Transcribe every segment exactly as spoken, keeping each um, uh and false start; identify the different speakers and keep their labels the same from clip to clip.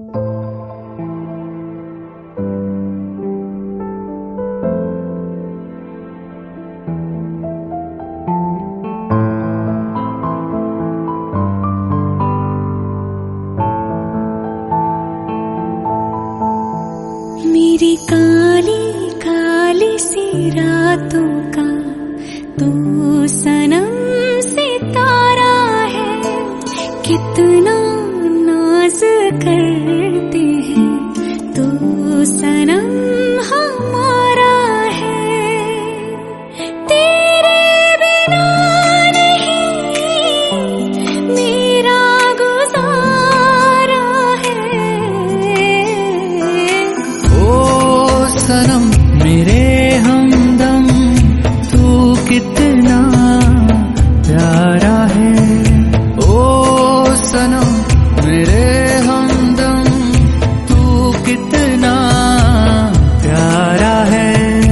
Speaker 1: मेरी काली काली सी रातों का तू सनम सितारा है, कितना नाज करते हैं तू सनम हमारा है। तेरे बिना नहीं मेरा गुजारा है।
Speaker 2: ओ सनम मेरे हमदम तू कितना प्यारा है। ओ सनम मेरे हमदम तू कितना प्यारा है।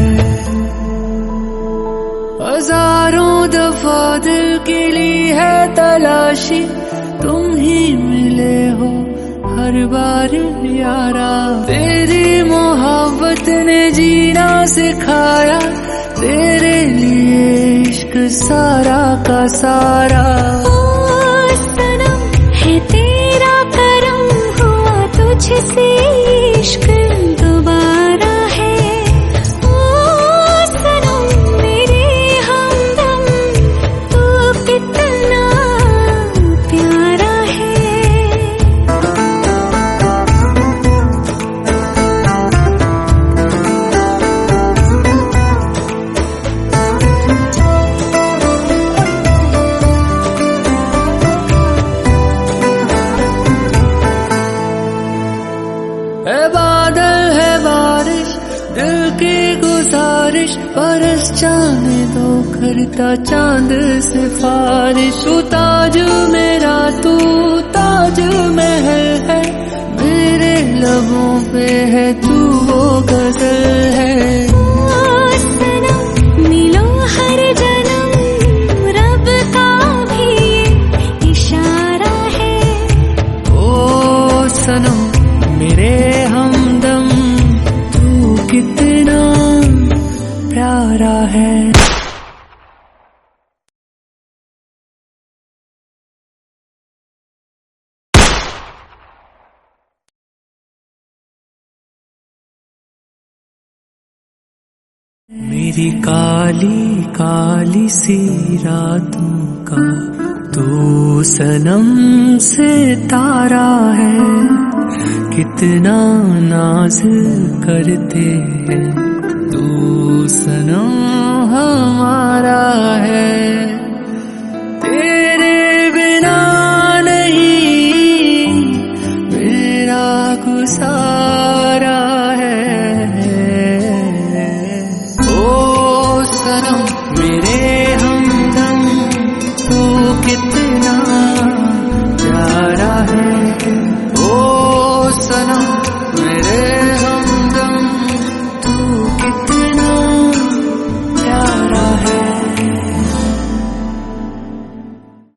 Speaker 2: हजारों दफा दिल के लिए है तलाशी, तुम ही मिले हो हर बार यारा। तेरी मोहब्बत ने जीना सिखाया, तेरे लिए इश्क सारा का सारा।
Speaker 1: ओ सनम है तेरा करम हुआ तुझसे इश्क दोबारा है। ओ सनम मेरे हमदम तू कितना प्यारा है।
Speaker 2: है बादल है बारिश दिल की गुजारिश, बरस जाने दो करता चांद सिफारिश। तू ताज मेरा तू ताज महल है, मेरे लबों पे है तू वो गजल है।
Speaker 1: ओ सनम मिलो हर जन्म रब का भी ये इशारा है।
Speaker 2: ओ सनम मेरे हमदम तू कितना प्यारा है। मेरी काली काली सी रातों का तू सनम सितारा है, कितना नाज करते हैं तू सनम हमारा।